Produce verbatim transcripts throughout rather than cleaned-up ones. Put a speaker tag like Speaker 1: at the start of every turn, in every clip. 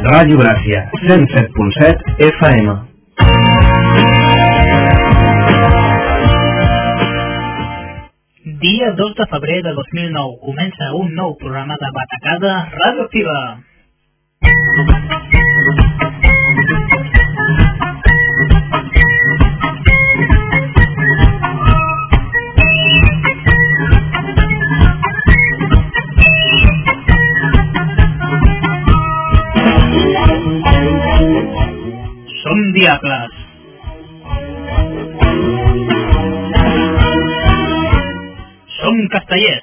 Speaker 1: Ràdio Gràcia, cent set punt set F M.
Speaker 2: Dia dos de febrer de dos mil nou comença un nou programa de Batacada Radioactiva. Som diables. Som castellers.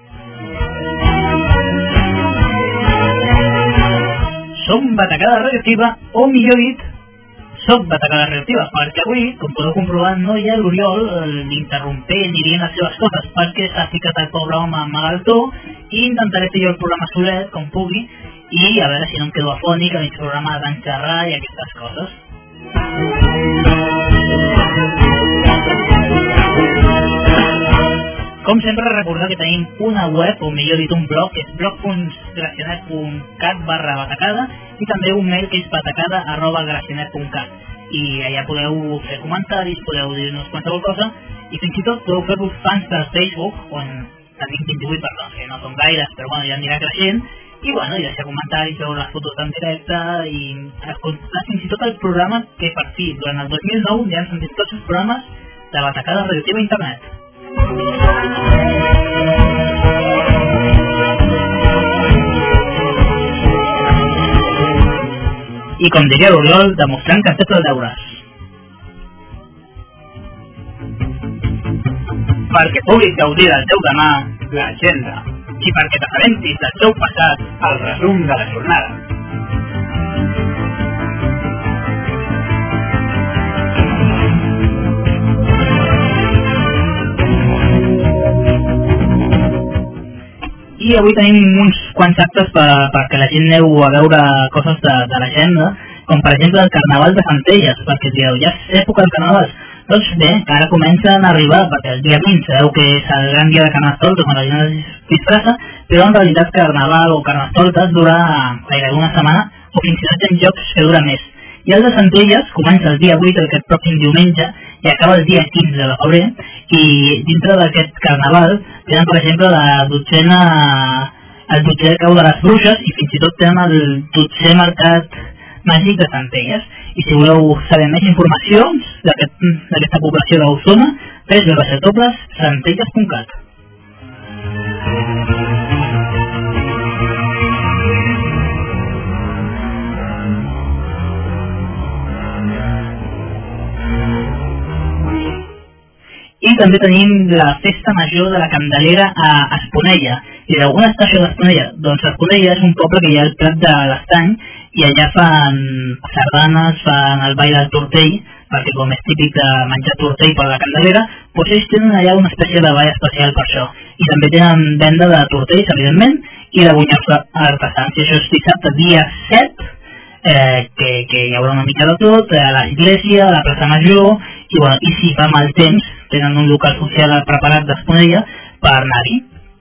Speaker 2: Som Batacada Radioactiva, o millor dit, soc Batacada Radioactiva, perquè avui, com podeu comprovar, no hi ha l'Oriol, l'interrompent i dient les seves coses, perquè s'ha ficat el pobre home amb malaltó, i intentaré fer jo el programa solet, com pugui, i a veure si no em quedo afònic a mig programa de tant xerrar i aquestes coses. Com sempre, recordar que tenim una web, o millor dit un blog, que és blog punt gracionet punt cat barra batacada, i també un mail que és batacada arroba gracionet punt cat. I allà podeu fer comentaris, podeu dir-nos qualsevol cosa, i fins i tot podeu fer-vos fans del Facebook, on tenim vint-i-vuit persones, que no són gaires, però bueno, ja anirà creixent, i bueno, i deixar comentaris, veure les fotos en directe, i escoltar fins i tot el programa que per fi, durant el dos mil nou, ja han sentit tots els programes de Batacada Radioactiva a internet. I com diria l'Oriol, demostrant que has fet els deures. Perquè puguis gaudir del teu demà, l'agenda, i perquè t'assabentis del teu passat, el resum de la jornada. I avui tenim uns quants actes per, perquè la gent aneu a veure coses de, de l'agenda, com per exemple el Carnaval de Centelles, perquè dieu, ja és època del Carnaval. Doncs bé, que ara comencen a arribar, perquè el dia vint sabeu que és el gran dia de Carnestoltes, quan la gent es disfressa, però en realitat Carnaval o Carnestoltes dura gairebé una setmana, o fins i tot en jocs que dura més. I el de Centelles comença el dia vuit, aquest pròxim diumenge, i acaba el dia quinze de febrer, i dintre d'aquest carnaval tenen, per exemple, la dotzena, el dotzè cau de les bruixes, i fins i tot tenen el dotzè mercat màgic de Centelles. I si voleu saber més informacions d'aquesta aquest, població d'Osona, tres barra dobles centelles punt cat. I també tenim la festa major de la Candelera a Esponella. I d'alguna estació d'Esponella? Doncs Esponella és un poble que hi ha al Prat de l'Estany, i allà fan sardanes, fan el ball del tortell, perquè com és típic de menjar tortell per la Candelera, doncs ells tenen allà una espècie de ball especial per això. I també tenen venda de tortells, evidentment, i de bunyols artesans. I això és dissabte, dia set, eh, que, que hi haurà una mica de tot, a l'església, a la plaça Major, i, bueno, i si fa mal temps, tenen un local social preparat d'Esponella per anar-hi.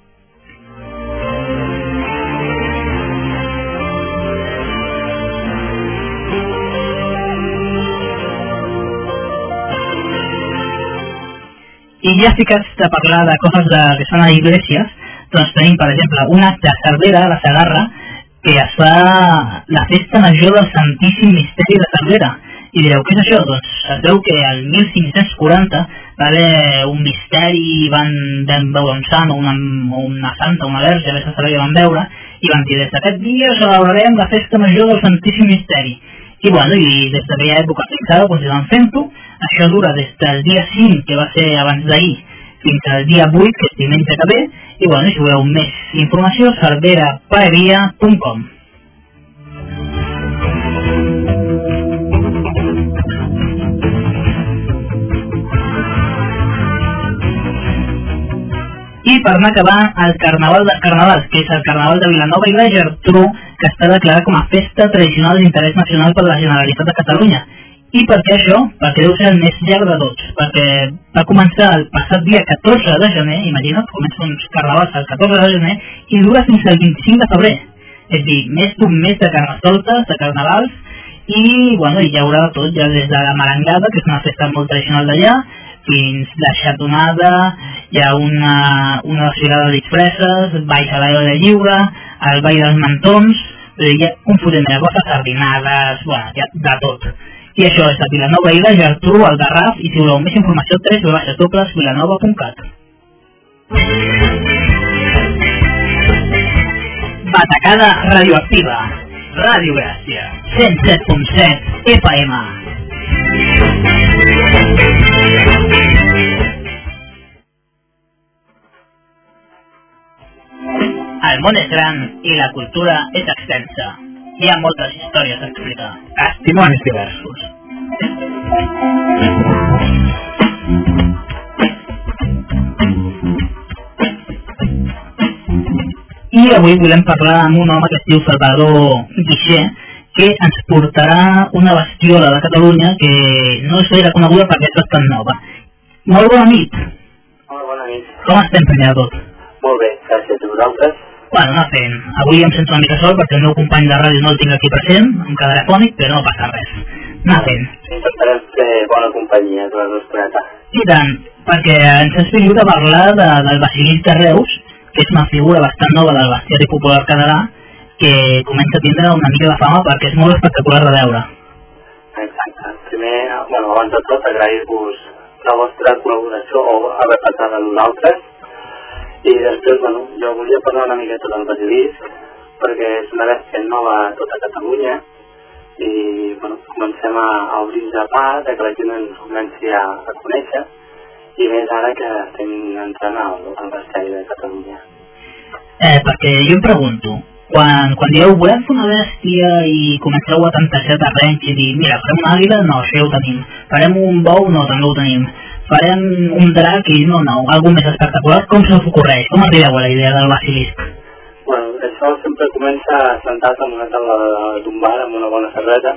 Speaker 2: I ja ficats a parlar de coses de, que són a iglesias, doncs tenim, per exemple, un acte a Cervera, a la Segarra, que es fa la festa major del Santíssim Misteri de Cervera. I direu, què és això? Doncs es veu que el mil cinc-cents quaranta va haver un misteri, van, van veure un sant o una, una santa, una verge, a veure si van veure, i van dir, des d'aquest dia celebrarem la festa major del Santíssim Misteri. I bueno, i des d'aquella època fins ara continuen fent-ho. Això dura des del dia cinc, que va ser abans d'ahir, fins al dia vuit, que és diumenge que ve, i bueno, si voleu més informació, cervera paeria punt com. I per anar acabant, el Carnaval dels Carnavals, que és el Carnaval de Vilanova i la Geltrú, que està declarat com a festa tradicional d'interès nacional per la Generalitat de Catalunya. I per què això? Perquè deu ser el més llarg de tots, perquè va començar el passat dia catorze de gener, imagina't, comença uns carnavals el catorze de gener, i dura fins al vint-i-cinc de febrer. és a dir, més d'un mes de carnestoltes, de carnavals, i, bueno, hi haurà tot, ja des de la marangada, que és una festa molt tradicional d'allà, fins la xatonada, hi ha una, una desfilada de disfresses, balls a l'aire lliure, el ball dels mantons, hi ha un fotent de coses, sardinades, bueno, hi ha de tot. I això és a Vilanova i la Geltrú, al Garraf, i si voleu més informació, tres dobles vilanova punt cat. Batacada radioactiva, Ràdio Gràcia, cent set punt set F M. El món és gran i la cultura és extensa. Hi ha moltes històries a explicar, testimonis diversos. I avui volem parlar amb un home que es diu Salvador Guixer, que ens portarà una bestiola de Catalunya que no és gaire coneguda perquè és bastant nova. Molt bona nit.
Speaker 3: Molt bona nit.
Speaker 2: Com estem, primer de tot?
Speaker 3: Molt bé, gràcies a vosaltres.
Speaker 2: Bueno, anar fent. Avui em sento una mica sol perquè el meu company de ràdio no el tinc aquí present, em quedaré fònic, però no passa res. Anar fent.
Speaker 3: Intentarem fer bona companyia de la nostra.
Speaker 2: I tant, perquè ens has vingut a parlar de, del Basilisc de Reus, que és una figura bastant nova del bestiari popular català, que comença a tindre una mica de fama perquè és molt espectacular de veure.
Speaker 3: Exacte. Primer, bueno, abans de tot, agrair-vos la vostra col·laboració o haver passat a nosaltres. I després, bueno, jo volia parlar una miqueta del basilisc, perquè és una bèstia nova a tota Catalunya, i, bueno, comencem a, a obrir-nos a part, que la gent ens comenci a, a conèixer, i més ara que estem entrant al, al bestiari de Catalunya.
Speaker 2: Eh, perquè jo em pregunto, quan, quan dieu, volem fer una bèstia i comenceu a tantejar terrenys i dir, mira, farem una àguila? No, això ja ho tenim. Farem un bou? No, també ho tenim. Farem un drac i no, no, alguna més espectacular. Com se us ocorreix? Com arribeu a la idea del basilisc?
Speaker 3: Bueno, això sempre comença sentat en una taula d'un bar amb una bona cervesa,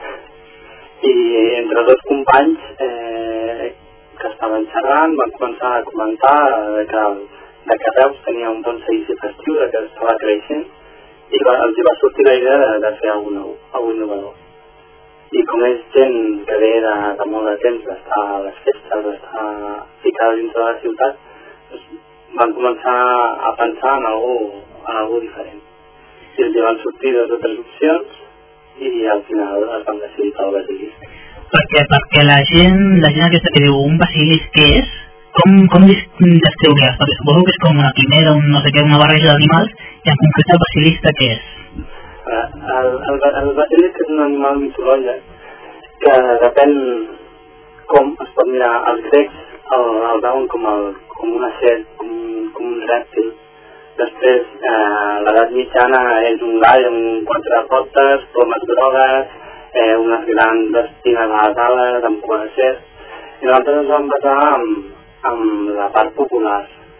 Speaker 3: i entre dos companys eh, que estaven xerrant van començar a comentar que, de que Reus tenia un bon seguici festiu, que estava creixent, i va, els hi va sortir la idea de, de fer alguna cosa innovador. I com és gent que ve de, de molt de temps d'estar a les festes, d'estar ficada dins de la ciutat, doncs van començar a pensar en algú, en algú diferent. I els van sortir dues o tres opcions i al final es van decidir pel basilisc.
Speaker 2: Perquè, perquè la gent, la gent aquesta que diu un basilisc què és? Com, com descriuries? Perquè suposo que és com una quimera, un no sé què, una barreja d'animals, i en concret el basilisc què és?
Speaker 3: El, el, el basilisc és un animal mitològic que depèn com es pot mirar. Els grecs el, el veuen com, el, com una serp, com, com un rèptil. Després, eh, l'edat mitjana és un gall amb quatre potes, plomes grogues, eh, unes grans espines a les ales, amb cua de serp. I nosaltres ens vam basar en, en la part popular.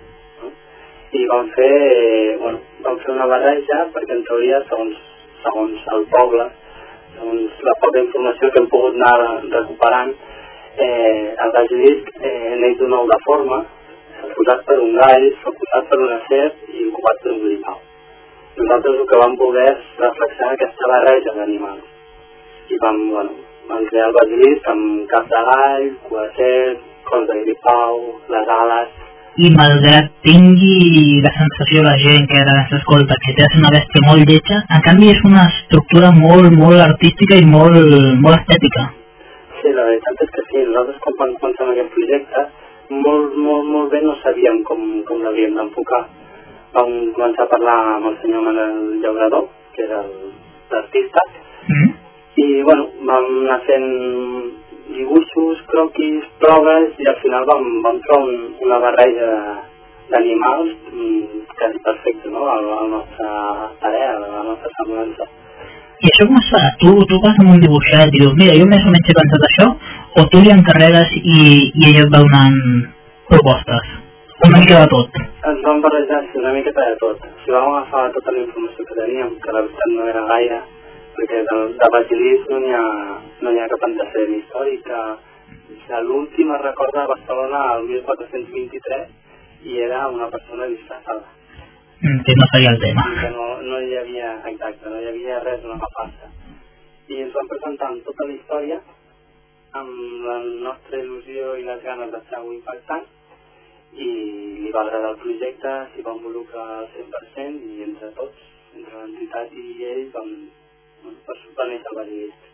Speaker 3: I vam fer, eh, bueno, vam fer una barreja perquè en teoria, segons segons el poble, segons la poca informació que hem pogut anar recuperant, eh, el basilisc eh, neix d'un ou de forma, suposat per un gall, suposat per una serp i incubat per un gripau. Nosaltres el que vam voler és reflexionar aquesta barreja d'animals. I vam, bueno, vam crear el basilisc amb cap de gall, cua de serp, cos de gripau, les ales.
Speaker 2: I malgrat tingui la sensació la gent que ara s'escolta que té una bèstia molt lletja, en canvi és una estructura molt, molt artística i molt, molt estètica.
Speaker 3: Sí, la veritat és que sí. Nosaltres quan vam començar amb aquest projecte, molt, molt, molt bé no sabíem com, com l'havíem d'enfocar. Vam començar a parlar amb el senyor Manel Llaurador, que era l'artista, mm. i bueno, vam anar fent dibuixos, croquis, proves, i al final vam, vam trobar un, una barreja d'animals quasi perfecte, no?, a la nostra tarea, a la nostra semblança.
Speaker 2: I això com es fa? Tu, tu vas amb un dibuixat i dius, mira, jo més o menys he pensat això, o tu li encarregues i, i ell et va donant propostes? Una mica de tot?
Speaker 3: Ens vam barrejar una miqueta de tot. Si vam agafar tota la informació que teníem, que la veritat no era gaire, perquè de, de basilisc no n'hi ha, no hi ha cap antecedent històric. L'últim es recorda a Barcelona el mil quatre-cents vint-i-tres i era una persona disfressada.
Speaker 2: Mm, que no sabia el tema.
Speaker 3: Que no, no hi ha havia, exacte, no hi havia res on agafar-se. I ens van presentar amb tota la història, amb la nostra il·lusió i les ganes de fer alguna cosa impactant, i li va agradar el projecte, s'hi va involucrar al cent per cent i entre tots, entre l'entitat i ells, vam, va néixer el Basilist.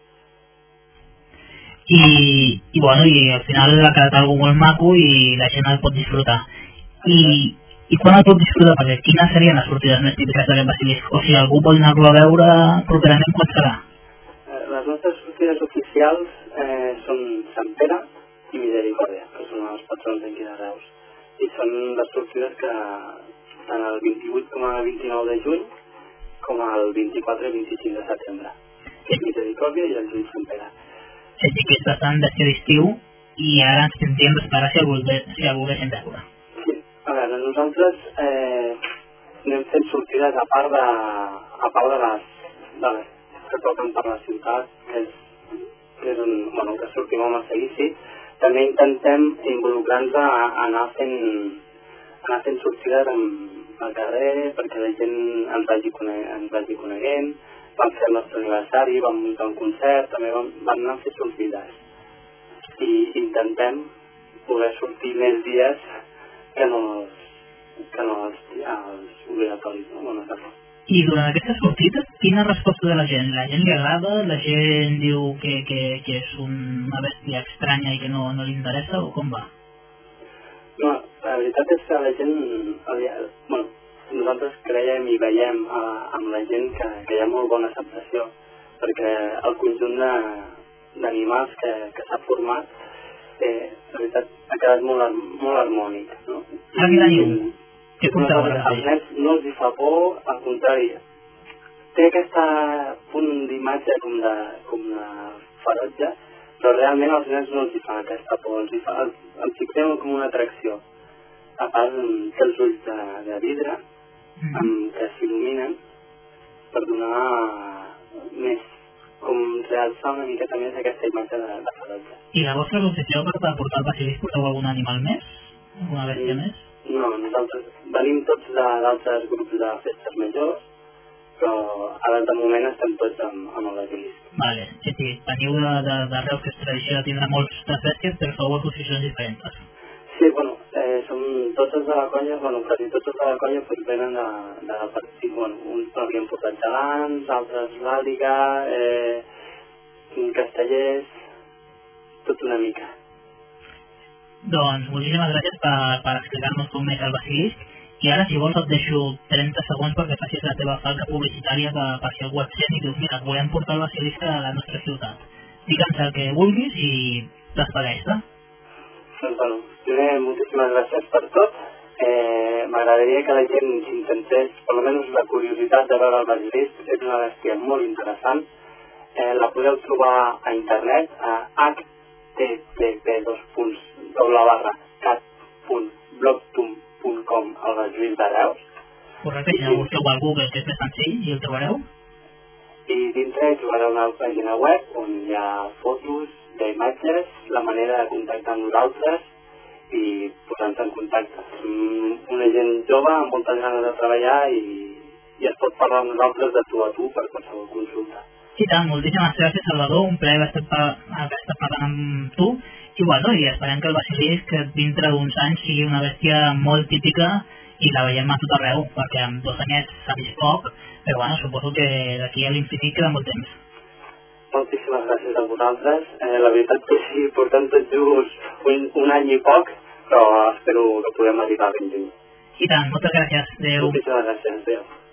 Speaker 2: I, i bueno, i al final ha quedat algo molt maco i la gent el pot disfrutar. I, i quan el pot disfrutar? Perquè quines serien les sortides més típiques d'aquest Basilisc? O si algú vol anar-lo a veure properament, quan serà?
Speaker 3: Eh, les nostres sortides oficials eh, són Sant Pere i Misericòrdia, que són els patrons d'aquí de Reus. I són les sortides que tant el vint-i-vuit com el vint-i-nou de juny com el vint-i-quatre i vint-i-cinc de setembre. El Misericòrdia i el juny Sant Pere.
Speaker 2: És a dir, que és bastant d'estiu d'estiu i ara ens tindríem d'esperar si el volguéssim veure.
Speaker 3: Sí, a veure, nosaltres eh, anem fent sortides a part de, a part de, les, de les que toquen per la ciutat, que és, que és un, bueno, que sortim amb el seguici. També intentem involucrar-nos a, a anar fent, anar fent sortides amb al carrer perquè la gent ens vagi, coneguent, ens vagi coneguent. Vam fer el nostre aniversari, vam muntar un concert, també vam, vam anar a fer sortides. I intentem poder sortir més dies que no els, que no els, els obligatoris, no? Bueno,
Speaker 2: I durant aquestes sortides, quina resposta de la gent? La gent li agrada? La gent diu que, que, que és una bèstia estranya i que no, no li interessa, o com va?
Speaker 3: No, la veritat és que la gent, bueno, nosaltres creiem i veiem a, amb la gent que, que hi ha molt bona acceptació, perquè el conjunt d'animals que, que s'ha format, eh, la veritat, ha quedat molt, molt harmònic, no?
Speaker 2: Ara que teniu? Què porteu ara?
Speaker 3: Als nens no els hi fa por, al contrari, té aquest punt d'imatge com de, com de ferotge, però realment als nens no els hi fa aquesta por, els hi fa, els, els fixem com una atracció. A part, té els ulls de, de vidre, amb, que s'il·luminen per donar més, com realçar una miqueta més aquesta imatge de, de ferotge.
Speaker 2: I la vostra concepció per portar el Basilisc, porteu algun animal més? Alguna bèstia sí. més?
Speaker 3: No, nosaltres venim tots d'altres grups de festes majors, però ara de moment estem tots amb, amb el Basilisc.
Speaker 2: Vale, sí, sí, veniu de, de, de Reus, que és tradició de tindre moltes bèsties, però sou a posicions diferents.
Speaker 3: Sí, bueno, eh, som tots de la colla, bueno, quasi tots de la colla pues, venen de, de la partida, bueno, uns l'havien portat gegants, altres l'Àliga, eh, castellers, tot una mica.
Speaker 2: Doncs moltíssimes gràcies per, per explicar-nos com és el Basilisc i ara si vols et deixo trenta segons perquè facis la teva falca publicitària per, per si algú et sent i dius mira, volem portar el Basilisc a la nostra ciutat. Digue'ns el que vulguis i t'espegueix, eh?
Speaker 3: Doncs bueno, primer moltíssimes gràcies per tot. Eh, M'agradaria que la gent s'intentés, per almenys la curiositat de veure el Basilisc, és una bèstia molt interessant. Eh, la podeu trobar a internet a h t t p dos punts doble barra cat punt blogtum punt com al Basilisc de Reus.
Speaker 2: Correcte, si no busqueu al Google, que és més senzill, i el trobareu.
Speaker 3: I dintre trobareu una pàgina web on hi ha fotos d'imatges, la manera de contactar amb nosaltres i posar-nos en contacte. Una gent jove amb moltes ganes de treballar i, i es pot parlar amb nosaltres de tu a tu per qualsevol consulta.
Speaker 2: I tant, moltíssimes gràcies, Salvador, un plaer haver estat parlant amb tu i bueno, i esperem que el Basilisc dintre d'uns anys sigui una bèstia molt típica i la veiem a tot arreu, perquè amb dos anyets s'ha vist poc, però bueno, suposo que d'aquí a l'infinit queda molt temps.
Speaker 3: Moltíssimes gràcies a vosaltres. Eh, la veritat que sí, portem tot just un, un any i poc, però espero que podem arribar ben lluny.
Speaker 2: I tant, moltes gràcies. Adéu.
Speaker 3: Moltíssimes gràcies. Adéu.